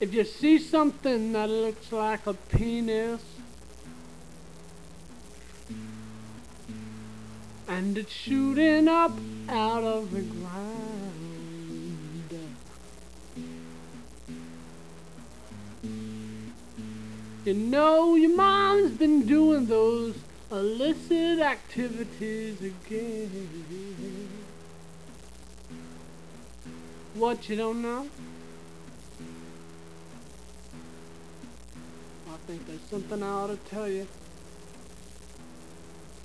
If you see something that looks like a penis and it's shooting up out of the ground, you know your mom's been doing those illicit activities again. What, you don't know? I think there's something I ought to tell you.